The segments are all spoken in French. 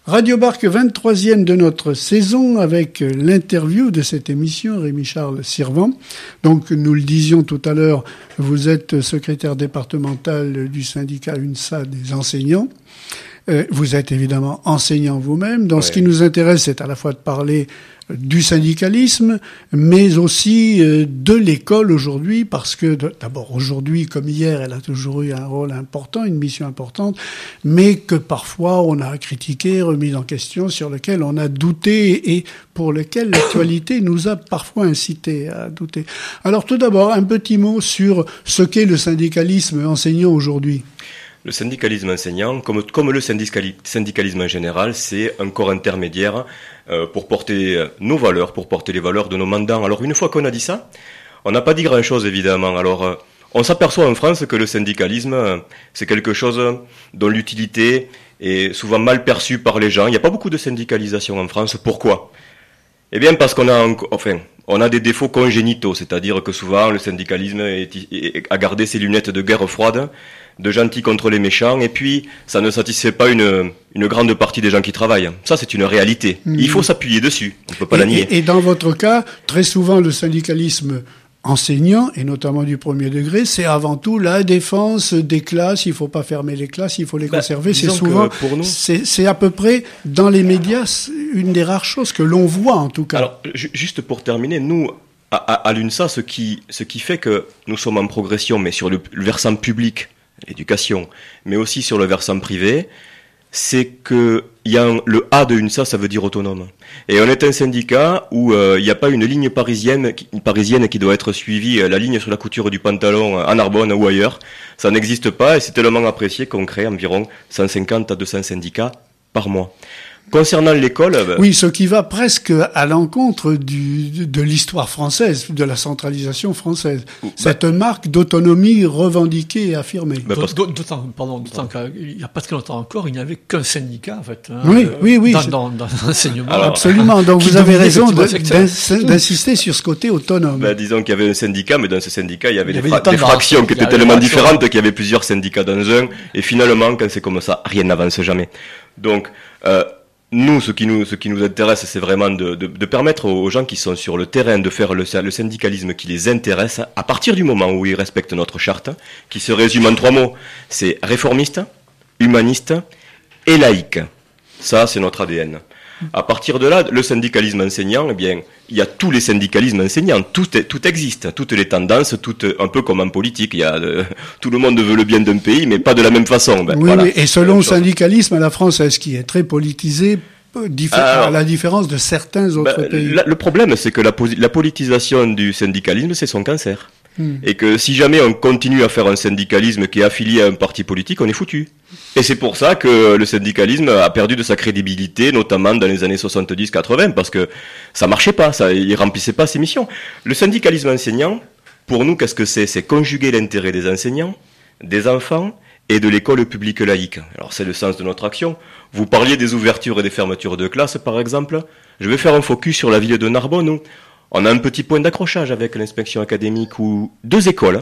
Radio Barque, 23e de notre saison, avec l'interview de cette émission, Rémi-Charles Sirvent. Donc, nous le disions tout à l'heure, vous êtes secrétaire départemental du syndicat UNSA des enseignants. Vous êtes évidemment enseignant vous-même. Donc, ce qui nous intéresse, c'est à la fois de parler du syndicalisme, mais aussi de l'école aujourd'hui, parce que d'abord aujourd'hui comme hier, elle a toujours eu un rôle important, une mission importante, mais que parfois on a critiqué, remis en question, sur lequel on a douté et pour lequel l'actualité nous a parfois incité à douter. Alors tout d'abord, un petit mot sur ce qu'est le syndicalisme enseignant aujourd'hui. Le syndicalisme enseignant, comme le syndicalisme en général, c'est un corps intermédiaire pour porter nos valeurs, pour porter les valeurs de nos mandants. Alors une fois qu'on a dit ça, on n'a pas dit grand-chose évidemment. Alors on s'aperçoit en France que le syndicalisme, c'est quelque chose dont l'utilité est souvent mal perçue par les gens. Il n'y a pas beaucoup de syndicalisation en France. Pourquoi ? Eh bien parce qu'on a des défauts congénitaux, c'est-à-dire que souvent le syndicalisme a gardé ses lunettes de guerre froide, de gentils contre les méchants, et puis ça ne satisfait pas une grande partie des gens qui travaillent. Ça, c'est une réalité. Il faut s'appuyer dessus, on ne peut pas la nier. Et dans votre cas, très souvent le syndicalisme enseignant, et notamment du premier degré, c'est avant tout la défense des classes. Il ne faut pas fermer les classes, il faut les conserver. C'est souvent, pour nous, c'est à peu près dans les médias une des rares choses que l'on voit en tout cas. Alors, juste pour terminer, nous, à l'UNSA, ce qui fait que nous sommes en progression, mais sur le versant public, l'éducation, mais aussi sur le versant privé, c'est que le A de UNSA, ça veut dire autonome. Et on est un syndicat où il n'y a pas une ligne parisienne qui doit être suivie, la ligne sur la couture du pantalon à Narbonne ou ailleurs. Ça n'existe pas et c'est tellement apprécié qu'on crée environ 150 à 200 syndicats par mois. Concernant l'école... Oui, ce qui va presque à l'encontre de l'histoire française, de la centralisation française. C'est une marque d'autonomie revendiquée et affirmée. D'autant qu'il n'y a pas très longtemps encore, il n'y avait qu'un syndicat, en fait. Hein, oui. Dans l'enseignement. Alors, absolument. Donc vous avez raison d'insister sur ce côté autonome. Disons qu'il y avait un syndicat, mais dans ce syndicat, il y avait des fractions qui étaient tellement différentes qu'il y avait plusieurs syndicats dans un. Et finalement, quand c'est comme ça, rien n'avance jamais. Donc... nous, ce qui nous intéresse, c'est vraiment de permettre aux gens qui sont sur le terrain de faire le syndicalisme qui les intéresse, à partir du moment où ils respectent notre charte, qui se résume en 3 mots. C'est réformiste, humaniste et laïque. Ça, c'est notre ADN. À partir de là, le syndicalisme enseignant, eh bien, il y a tous les syndicalismes enseignants, tout existe, toutes les tendances, un peu comme en politique, tout le monde veut le bien d'un pays, mais pas de la même façon. Oui, et selon le syndicalisme à la française, qui est très politisé, à la différence de certains autres pays. Le problème, c'est que la politisation du syndicalisme, c'est son cancer. Et que si jamais on continue à faire un syndicalisme qui est affilié à un parti politique, on est foutu. Et c'est pour ça que le syndicalisme a perdu de sa crédibilité, notamment dans les années 70-80, parce que ça marchait pas, il remplissait pas ses missions. Le syndicalisme enseignant, pour nous, qu'est-ce que c'est ? C'est conjuguer l'intérêt des enseignants, des enfants et de l'école publique laïque. Alors c'est le sens de notre action. Vous parliez des ouvertures et des fermetures de classes, par exemple. Je vais faire un focus sur la ville de Narbonne, où on a un petit point d'accrochage avec l'inspection académique où 2 écoles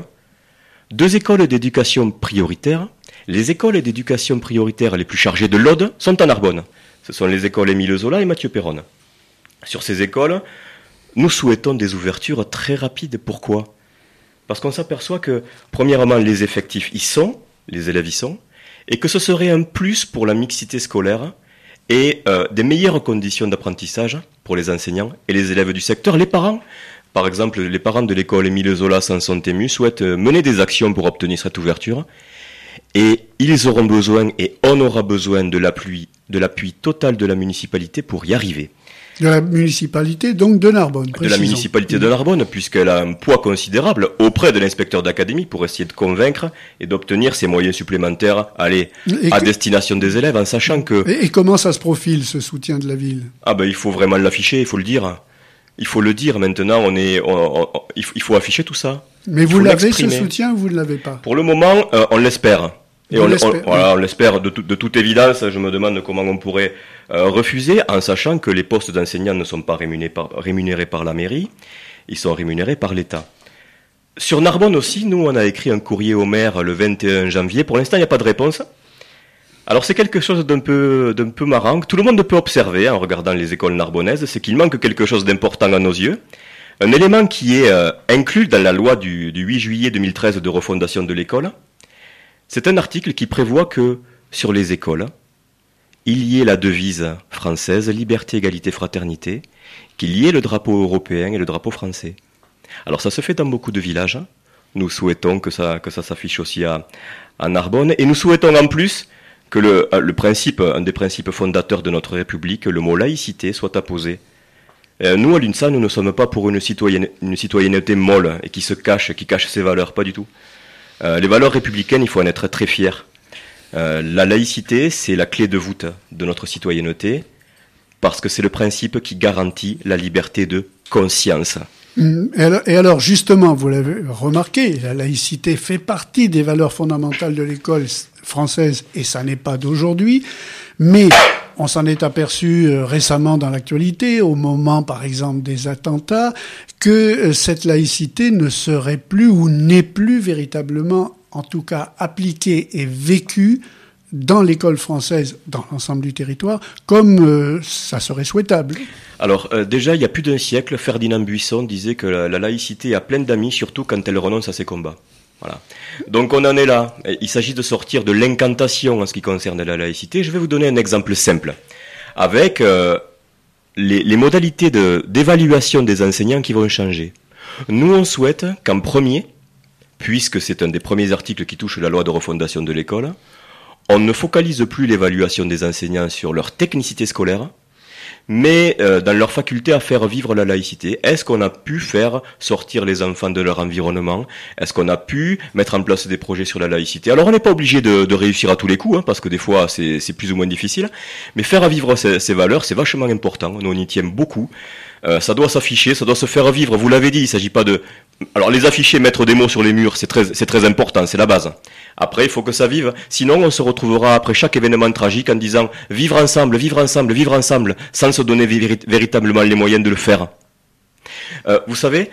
d'éducation prioritaire, les écoles d'éducation prioritaire les plus chargées de l'Aude sont à Narbonne. Ce sont les écoles Émile Zola et Mathieu Perron. Sur ces écoles, nous souhaitons des ouvertures très rapides. Pourquoi ? Parce qu'on s'aperçoit que, premièrement, les effectifs les élèves y sont, et que ce serait un plus pour la mixité scolaire et des meilleures conditions d'apprentissage pour les enseignants et les élèves du secteur. Les parents, par exemple, les parents de l'école Émile Zola s'en sont émus, souhaitent mener des actions pour obtenir cette ouverture. Et ils auront besoin, et on aura besoin de l'appui total de la municipalité pour y arriver. De la municipalité, donc de Narbonne, précisons. De la municipalité de Narbonne, puisqu'elle a un poids considérable auprès de l'inspecteur d'académie pour essayer de convaincre et d'obtenir ces moyens supplémentaires à destination des élèves, en sachant que... Et comment ça se profile, ce soutien de la ville ? Il faut vraiment l'afficher, il faut le dire. Il faut le dire maintenant, il faut afficher tout ça. Mais vous l'avez, ce soutien, ou vous ne l'avez pas ? Pour le moment, on l'espère. Et on l'espère de toute évidence. Je me demande comment on pourrait refuser, en sachant que les postes d'enseignants ne sont pas rémunérés par la mairie, ils sont rémunérés par l'État. Sur Narbonne aussi, nous, on a écrit un courrier au maire le 21 janvier. Pour l'instant, il n'y a pas de réponse. Alors c'est quelque chose d'un peu marrant, que tout le monde peut observer en regardant les écoles narbonnaises, c'est qu'il manque quelque chose d'important à nos yeux. Un élément qui est inclus dans la loi du 8 juillet 2013 de refondation de l'école, c'est un article qui prévoit que sur les écoles, il y ait la devise française, liberté, égalité, fraternité, qu'il y ait le drapeau européen et le drapeau français. Alors ça se fait dans beaucoup de villages. Nous souhaitons que ça s'affiche aussi à Narbonne. Et nous souhaitons en plus que le principe, un des principes fondateurs de notre République, le mot laïcité, soit apposé. Nous, à l'UNSA, nous ne sommes pas pour une citoyenneté molle et qui cache ses valeurs, pas du tout. Les valeurs républicaines, il faut en être très fier. La laïcité, c'est la clé de voûte de notre citoyenneté, parce que c'est le principe qui garantit la liberté de conscience. Et alors, justement, vous l'avez remarqué, la laïcité fait partie des valeurs fondamentales de l'école française, et ça n'est pas d'aujourd'hui, mais on s'en est aperçu récemment dans l'actualité, au moment, par exemple, des attentats, que cette laïcité ne serait plus ou n'est plus véritablement, en tout cas, appliquée et vécue dans l'école française, dans l'ensemble du territoire, comme ça serait souhaitable. Alors déjà, il y a plus d'un siècle, Ferdinand Buisson disait que la laïcité a plein d'amis, surtout quand elle renonce à ses combats. Voilà. Donc on en est là. Il s'agit de sortir de l'incantation en ce qui concerne la laïcité. Je vais vous donner un exemple simple, avec les modalités d'évaluation des enseignants qui vont changer. Nous, on souhaite qu'en premier, puisque c'est un des premiers articles qui touche la loi de refondation de l'école, on ne focalise plus l'évaluation des enseignants sur leur technicité scolaire, mais dans leur faculté à faire vivre la laïcité. Est-ce qu'on a pu faire sortir les enfants de leur environnement? Est-ce qu'on a pu mettre en place des projets sur la laïcité? Alors on n'est pas obligé de réussir à tous les coups, parce que des fois c'est plus ou moins difficile, mais faire vivre ces valeurs, c'est vachement important. Nous on y tient beaucoup. Ça doit s'afficher, ça doit se faire vivre. Vous l'avez dit, il s'agit pas de... Alors les afficher, mettre des mots sur les murs, c'est très important, c'est la base. Après, il faut que ça vive. Sinon, on se retrouvera après chaque événement tragique en disant vivre ensemble, vivre ensemble, vivre ensemble, sans se donner véritablement les moyens de le faire. Vous savez,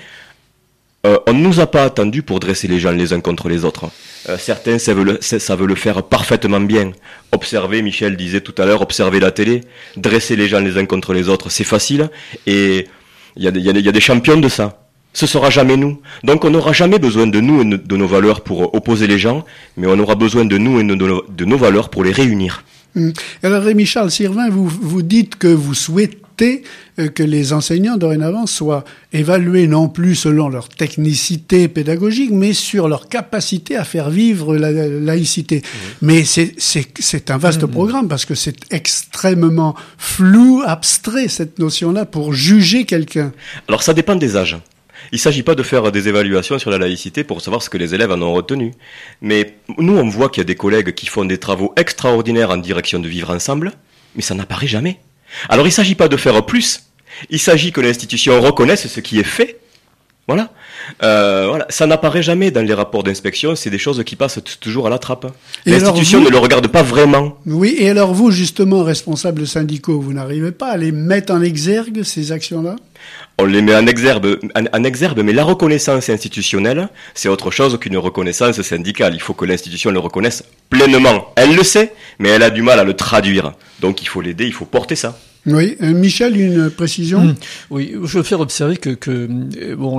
on ne nous a pas attendus pour dresser les gens les uns contre les autres. Certains savent le faire parfaitement bien. Observer, Michel disait tout à l'heure, observer la télé, dresser les gens les uns contre les autres, c'est facile. Et il y a des champions de ça. Ce sera jamais nous. Donc on n'aura jamais besoin de nous et de nos valeurs pour opposer les gens, mais on aura besoin de nous et de nos valeurs pour les réunir. Alors Rémi-Charles Sirvin, vous dites que vous souhaitez que les enseignants dorénavant soient évalués non plus selon leur technicité pédagogique, mais sur leur capacité à faire vivre la laïcité. Mais c'est un vaste programme, parce que c'est extrêmement flou, abstrait, cette notion-là, pour juger quelqu'un. Alors ça dépend des âges. Il ne s'agit pas de faire des évaluations sur la laïcité pour savoir ce que les élèves en ont retenu. Mais nous, on voit qu'il y a des collègues qui font des travaux extraordinaires en direction de vivre ensemble, mais ça n'apparaît jamais. Alors il ne s'agit pas de faire plus, il s'agit que l'institution reconnaisse ce qui est fait. Voilà. Ça n'apparaît jamais dans les rapports d'inspection, c'est des choses qui passent toujours à la trappe. L'institution ne le regarde pas vraiment. Oui, et alors vous, justement, responsables syndicaux, vous n'arrivez pas à les mettre en exergue, ces actions-là ? On les met en exergue, mais la reconnaissance institutionnelle, c'est autre chose qu'une reconnaissance syndicale. Il faut que l'institution le reconnaisse pleinement. Elle le sait, mais elle a du mal à le traduire. Donc il faut l'aider, il faut porter ça. Oui, Michel, une précision. Oui, je veux faire observer que bon,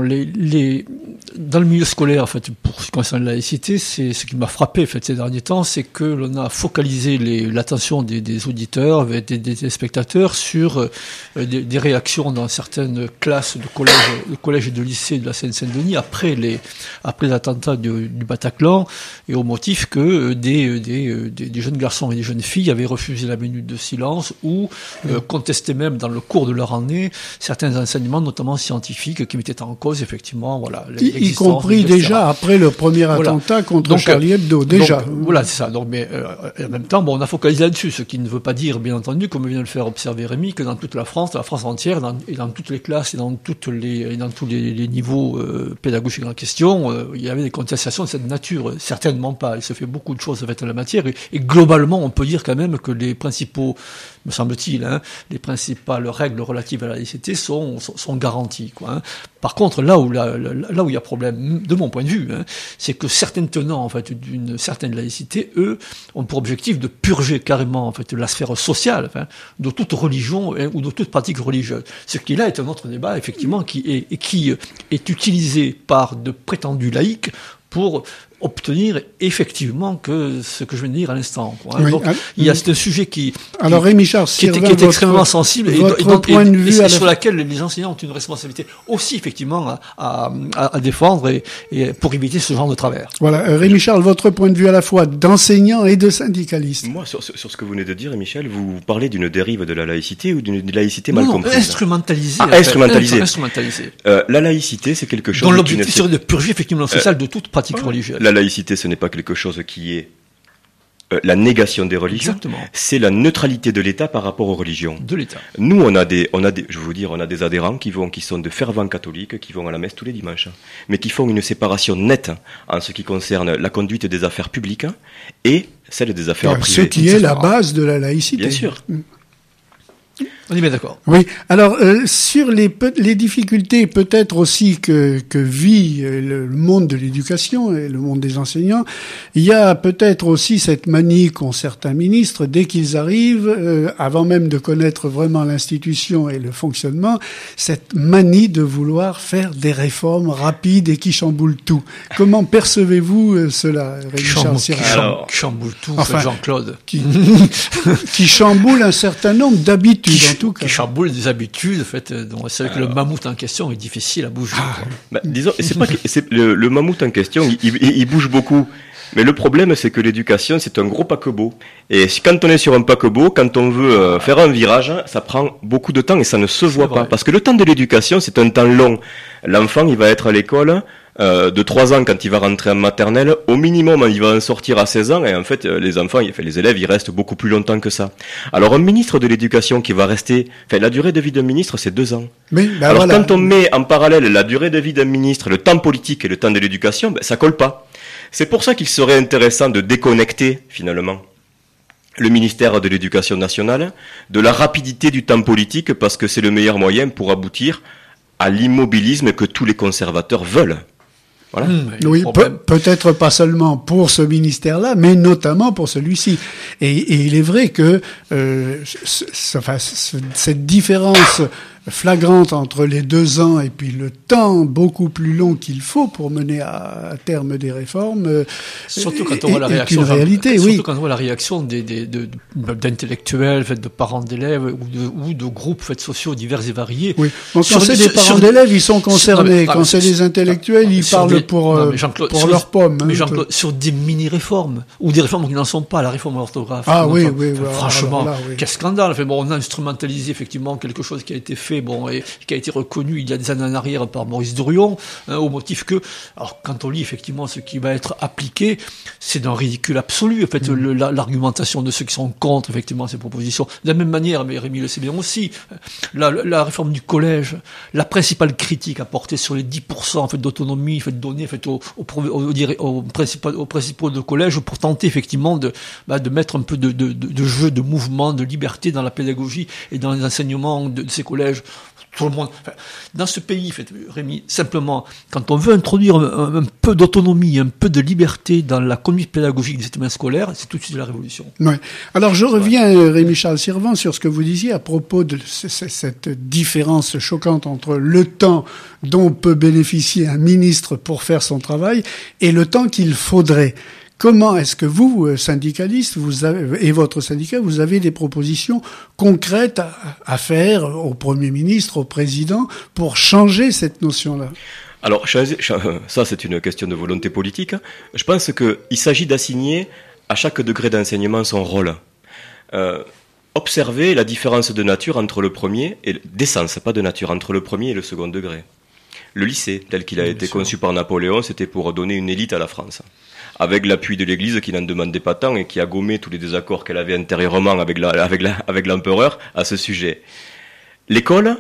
dans le milieu scolaire, en fait, pour ce qui concerne la laïcité, c'est ce qui m'a frappé, en fait, ces derniers temps, c'est que l'on a focalisé l'attention des auditeurs, des spectateurs sur des réactions dans certaines classes de collège et de lycée de la Seine-Saint-Denis après les attentats du Bataclan, et au motif que des jeunes garçons et des jeunes filles avaient refusé la minute de silence ou contestaient même dans le cours de leur année certains enseignements, notamment scientifiques, qui mettaient en cause effectivement, voilà, y compris déjà après le premier attentat contre Charlie Hebdo, déjà. Donc, voilà, c'est ça. Donc, mais en même temps, bon, on a focalisé là-dessus, ce qui ne veut pas dire, bien entendu, comme vient de le faire observer Rémi, que dans toute la France entière, et dans toutes les classes et dans tous les niveaux pédagogiques en question, il y avait des contestations de cette nature. Certainement pas. Il se fait beaucoup de choses en la matière, et globalement, on peut dire quand même que les principaux, me semble-t-il, les principales règles relatives à la laïcité sont garanties, quoi, hein. Par contre, là où il y a problème, de mon point de vue, hein, c'est que certains tenants, en fait, d'une certaine laïcité, eux, ont pour objectif de purger carrément, en fait, la sphère sociale, enfin, de toute religion ou de toute pratique religieuse. Ce qui là est un autre débat, effectivement, qui est utilisé par de prétendus laïcs pour obtenir effectivement que ce que je viens de dire à l'instant, quoi, hein. Oui, Donc, c'est un sujet qui est extrêmement sensible et sur laquelle les enseignants ont une responsabilité aussi effectivement à défendre et pour éviter ce genre de travers. Voilà, Rémi Charles, votre point de vue à la fois d'enseignant et de syndicaliste. Moi, sur ce que vous venez de dire, Michel, vous parlez d'une dérive de la laïcité ou d'une laïcité mal comprise? Instrumentalisée. Instrumentalisée. La laïcité, c'est quelque chose dont l'objectif serait de purger effectivement le social de toute pratique religieuse. La laïcité, ce n'est pas quelque chose qui est la négation des religions. Exactement. C'est la neutralité de l'État par rapport aux religions. De l'État. Nous, on a des adhérents qui sont de fervents catholiques, qui vont à la messe tous les dimanches, mais qui font une séparation nette en ce qui concerne la conduite des affaires publiques et celle des affaires privées. Ce qui est la base de la laïcité. Bien sûr. On est bien d'accord. Oui. Alors, sur les difficultés peut-être aussi que vit le monde de l'éducation et le monde des enseignants, il y a peut-être aussi cette manie qu'ont certains ministres, dès qu'ils arrivent, avant même de connaître vraiment l'institution et le fonctionnement, cette manie de vouloir faire des réformes rapides et qui chamboulent tout. Comment percevez-vous cela, Rémi Charles? Qui chamboule tout, enfin, Jean-Claude. Qui chamboule un certain nombre d'habitudes. Qui chamboule des habitudes, en fait. Donc c'est vrai que le mammouth en question est difficile à bouger. Disons, c'est pas que le mammouth en question, il bouge beaucoup. Mais le problème, c'est que l'éducation, c'est un gros paquebot. Et quand on est sur un paquebot, quand on veut faire un virage, ça prend beaucoup de temps et ça ne se voit pas. Parce que le temps de l'éducation, c'est un temps long. L'enfant, il va être à l'école de 3 ans quand il va rentrer en maternelle. Au minimum, il va en sortir à 16 ans. Et en fait, les élèves, ils restent beaucoup plus longtemps que ça. Alors, un ministre de l'éducation qui va rester... la durée de vie d'un ministre, c'est 2 ans. Alors, quand on met en parallèle la durée de vie d'un ministre, le temps politique et le temps de l'éducation, ça colle pas. C'est pour ça qu'il serait intéressant de déconnecter, finalement, le ministère de l'Éducation nationale de la rapidité du temps politique, parce que c'est le meilleur moyen pour aboutir à l'immobilisme que tous les conservateurs veulent. Voilà. Oui, peut-être pas seulement pour ce ministère-là, mais notamment pour celui-ci. Et il est vrai que cette différence flagrante entre les 2 ans et puis le temps beaucoup plus long qu'il faut pour mener à terme des réformes, surtout quand on voit la réaction, surtout quand on voit la réaction d'intellectuels, de parents d'élèves ou de groupes sociaux divers et variés. Oui. Donc quand c'est des parents d'élèves, ils sont concernés. Quand c'est des intellectuels, ils parlent pour leurs pommes. Mais Jean-Claude, sur des mini-réformes ou des réformes qui n'en sont pas, la réforme de l'orthographe. Franchement, quel scandale. On a instrumentalisé effectivement quelque chose qui a été fait, et qui a été reconnu il y a des années en arrière par Maurice Druon, au motif que, alors quand on lit effectivement ce qui va être appliqué, c'est d'un ridicule absolu, en fait, l'argumentation de ceux qui sont contre effectivement ces propositions. De la même manière, mais Rémi le sait bien aussi, la réforme du collège, la principale critique apportée sur les 10% en fait d'autonomie donnée aux principaux de collège pour tenter effectivement de mettre un peu de jeu, de mouvement, de liberté dans la pédagogie et dans les enseignements de ces collèges. Tout le monde, dans ce pays, Rémi, simplement, quand on veut introduire un peu d'autonomie, un peu de liberté dans la conduite pédagogique des établissements scolaires, c'est tout de suite la révolution. Ouais. Alors je reviens, Rémi Charles Sirvent, sur ce que vous disiez à propos de cette différence choquante entre le temps dont peut bénéficier un ministre pour faire son travail et le temps qu'il faudrait. Comment est-ce que vous, syndicalistes, et votre syndicat, vous avez des propositions concrètes à faire au Premier ministre, au Président, pour changer cette notion-là? Alors, ça c'est une question de volonté politique. Je pense qu'il s'agit d'assigner à chaque degré d'enseignement son rôle. Observer la différence de nature entre le premier, d'essence, pas de nature, entre le premier et le second degré. Le lycée, tel qu'il a été conçu par Napoléon, c'était pour donner une élite à la France. Avec l'appui de l'Église qui n'en demandait pas tant et qui a gommé tous les désaccords qu'elle avait intérieurement avec l'empereur à ce sujet. L'école,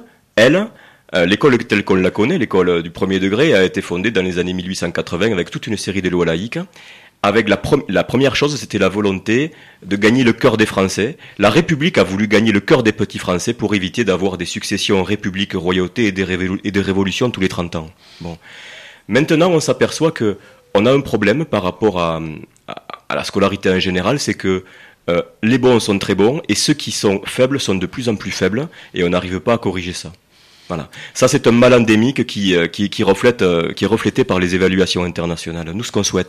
l'école telle qu'on la connaît, l'école du premier degré, a été fondée dans les années 1880 avec toute une série de lois laïques, avec la première chose, c'était la volonté de gagner le cœur des Français. La République a voulu gagner le cœur des petits Français pour éviter d'avoir des successions République, royauté et des révolutions tous les 30 ans. Bon. Maintenant, on s'aperçoit que on a un problème par rapport à la scolarité en général, c'est que les bons sont très bons et ceux qui sont faibles sont de plus en plus faibles et on n'arrive pas à corriger ça. Voilà. Ça, c'est un mal endémique qui est reflété par les évaluations internationales. Nous, ce qu'on souhaite,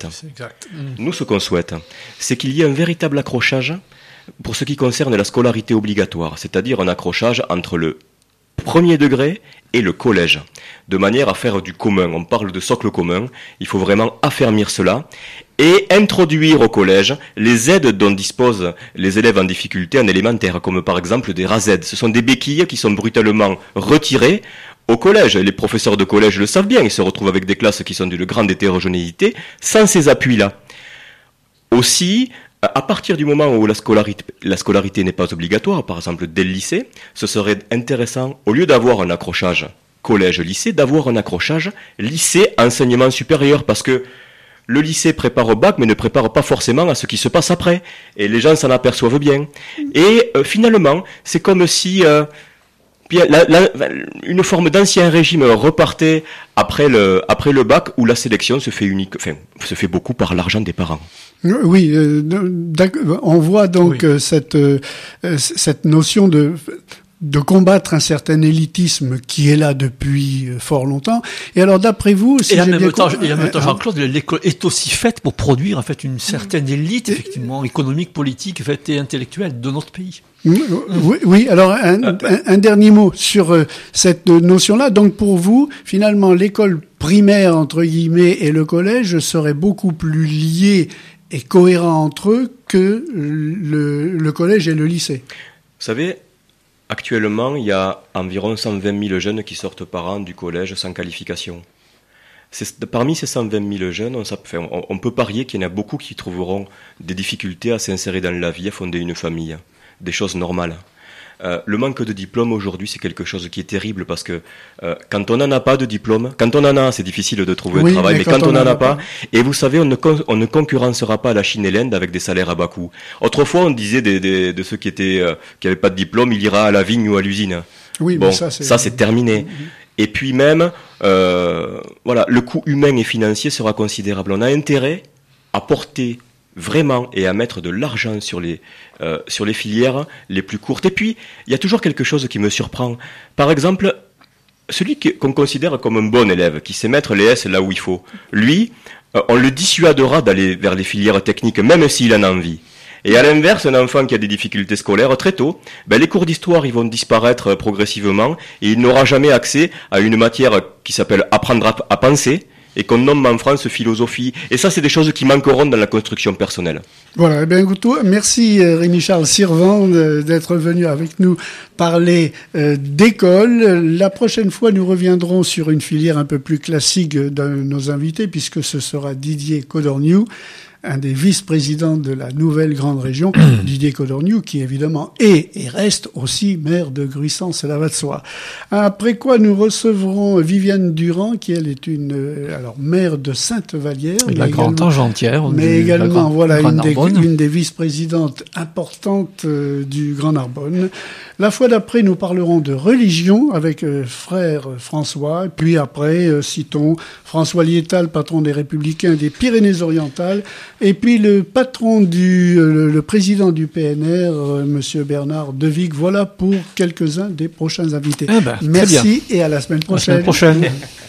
c'est qu'il y ait un véritable accrochage pour ce qui concerne la scolarité obligatoire, c'est-à-dire un accrochage entre le premier degré et le collège, de manière à faire du commun. On parle de socle commun, il faut vraiment affermir cela et introduire au collège les aides dont disposent les élèves en difficulté en élémentaire, comme par exemple des RASED. Ce sont des béquilles qui sont brutalement retirées au collège. Les professeurs de collège le savent bien, ils se retrouvent avec des classes qui sont d'une grande hétérogénéité, sans ces appuis-là. Aussi, à partir du moment où la scolarité n'est pas obligatoire, par exemple dès le lycée, ce serait intéressant, au lieu d'avoir un accrochage collège-lycée, d'avoir un accrochage lycée-enseignement supérieur, parce que le lycée prépare au bac, mais ne prépare pas forcément à ce qui se passe après. Et les gens s'en aperçoivent bien. Et finalement, c'est comme si une forme d'ancien régime repartait après le bac, où la sélection se fait beaucoup par l'argent des parents. Oui, on voit donc cette notion de combattre un certain élitisme qui est là depuis fort longtemps. Et alors, d'après vous, et en même temps, Jean-Claude, l'école est aussi faite pour produire en fait une certaine élite, effectivement, économique, politique, et intellectuelle de notre pays. Oui. Alors un dernier mot sur cette notion-là. Donc pour vous, finalement, l'école primaire entre guillemets et le collège seraient beaucoup plus liés et cohérents entre eux que le collège et le lycée. Vous savez, actuellement, il y a environ 120 000 jeunes qui sortent par an du collège sans qualification. Parmi ces 120 000 jeunes, on peut parier qu'il y en a beaucoup qui trouveront des difficultés à s'insérer dans la vie, à fonder une famille, des choses normales. Le manque de diplôme aujourd'hui, c'est quelque chose qui est terrible parce que quand on n'en a pas de diplôme, quand on en a, c'est difficile de trouver un travail, mais quand on n'en a pas, et vous savez, on ne concurrencera pas la Chine et l'Inde avec des salaires à bas coût. Autrefois, on disait de ceux qui avaient pas de diplôme, il ira à la vigne ou à l'usine. Oui, bon, mais ça c'est terminé. Et puis même, le coût humain et financier sera considérable. On a intérêt à porter vraiment et à mettre de l'argent sur les filières les plus courtes. Et puis, il y a toujours quelque chose qui me surprend. Par exemple, celui qu'on considère comme un bon élève, qui sait mettre les S là où il faut, lui, on le dissuadera d'aller vers les filières techniques, même s'il en a envie. Et à l'inverse, un enfant qui a des difficultés scolaires très tôt, les cours d'histoire ils vont disparaître progressivement et il n'aura jamais accès à une matière qui s'appelle apprendre à penser, et qu'on nomme en France philosophie. Et ça, c'est des choses qui manqueront dans la construction personnelle. Voilà, eh bien, merci Rémi-Charles Sirvent d'être venu avec nous parler d'école. La prochaine fois, nous reviendrons sur une filière un peu plus classique de nos invités, puisque ce sera Didier Codorniou, un des vice-présidents de la nouvelle grande région, Didier Codorniou, qui évidemment est et reste aussi maire de Gruissant, cela va de soi. Après quoi, nous recevrons Viviane Durand, qui elle est maire de Sainte-Vallière. La grande tangentière. Mais également, voilà, une des vice-présidentes importantes du Grand Narbonne. La fois d'après, nous parlerons de religion avec frère François. Puis après, citons François Liétal, patron des Républicains des Pyrénées-Orientales. Et puis le patron le président du PNR, monsieur Bernard Devig. Voilà pour quelques-uns des prochains invités. Merci et à la semaine prochaine. À la semaine prochaine.